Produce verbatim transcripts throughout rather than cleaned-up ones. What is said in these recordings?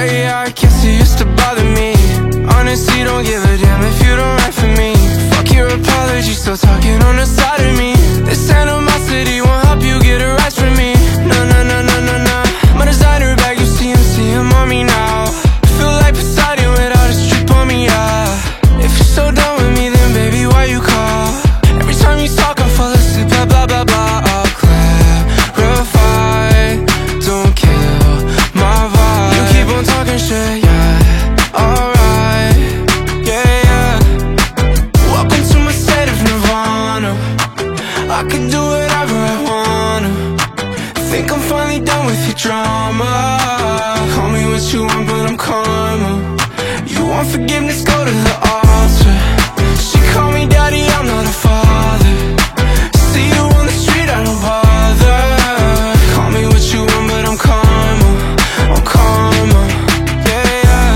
Yeah, yeah, I guess it used to bother me. Honestly, don't give a damn if you don't write for me. Fuck your apology, still talking on the side of me. This animosity won't help you get a rise from me. No, no, no, no, no, no. My designer bag, you see him, see him on me now. I feel like Poseidon without a strip on me, yeah. If you're so done with me, then baby, why you call? Every time you talk, I fall asleep, blah, blah, blah, blah. I'll clarify, don't kill my vibe. You keep on talking shit, yeah, alright, yeah, yeah. Welcome to my state of nirvana. I can do whatever I wanna. Think I'm finally done with your drama. Call me what you want, but I'm karma. You want forgiveness, go to the altar. She call me daddy, I'm not a father. See you on the street, I don't bother. Call me what you want, but I'm karma. I'm karma, yeah, yeah.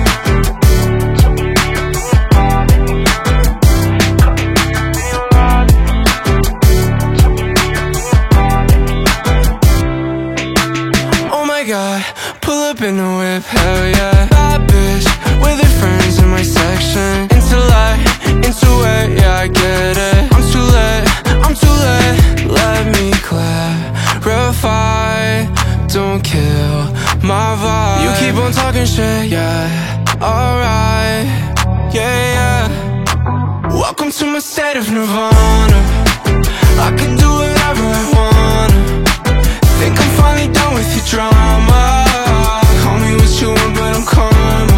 Oh my god, pull up in the whip, hell yeah. Bad bitch, with her friends in my section. Intellect, into it, yeah, I get it. I'm too late, I'm too late. Let me clarify, don't kill my vibe. You keep on talking shit, yeah, alright, yeah, yeah. Welcome to my state of nirvana. I can do whatever I wanna. Think I'm finally done with your drama. Call me what you want, but I'm karma.